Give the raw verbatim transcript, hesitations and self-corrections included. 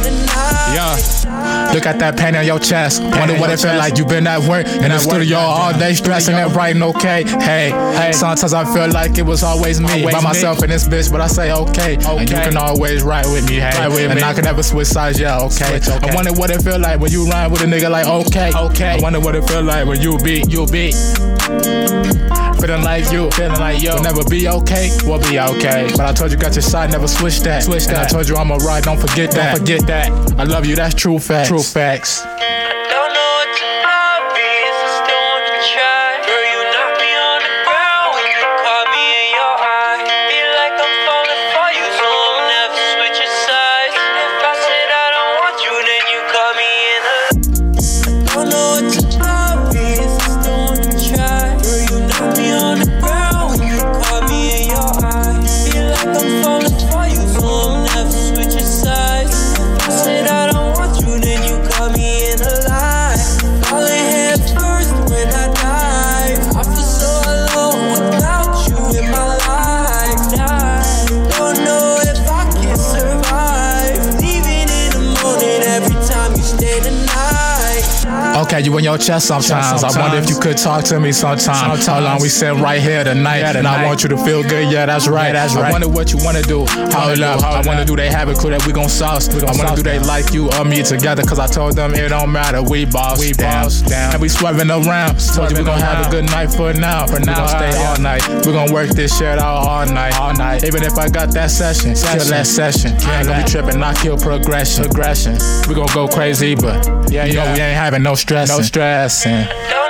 the night. Yeah, look at that pain on your chest. Wonder what it felt like you been at work in the studio all day stressing and writing okay. Hey, hey. Sometimes I feel like it was always me by myself in this bitch, but I say okay. And you can always ride with me, hey. And I can never switch sides, yeah, okay. I wonder what it feel like when you ride with a nigga like okay. Okay. I wonder what it feel like when you be, you be. Feeling like you, feeling like you. Will never be okay, we'll be okay. But I told you got your side, never switch that. Switch that. And I told you I'ma ride, don't forget that. Don't forget that. I love you, that's true facts. True facts. Okay, you in your chest sometimes. sometimes. I wonder if you could talk to me sometimes. How long we sit right here tonight, yeah, and I want you to feel good. Yeah, that's right. Yeah, that's right. I wonder what you wanna do. Hold up. I wanna do they have it clear that we gon' sauce. We gon I wanna do they like you or me together, cause I told them it don't matter. We boss. We boss down. And we swerving around. Told you we gon' have a good night for now. For now, we gon' stay all night. We gon' work this shit out all night. All night. Even if I got that session, kill that session. I ain't gonna be tripping, not kill progression. Progression. We gon' go crazy, but yeah, you know we ain't having no stress. No stress.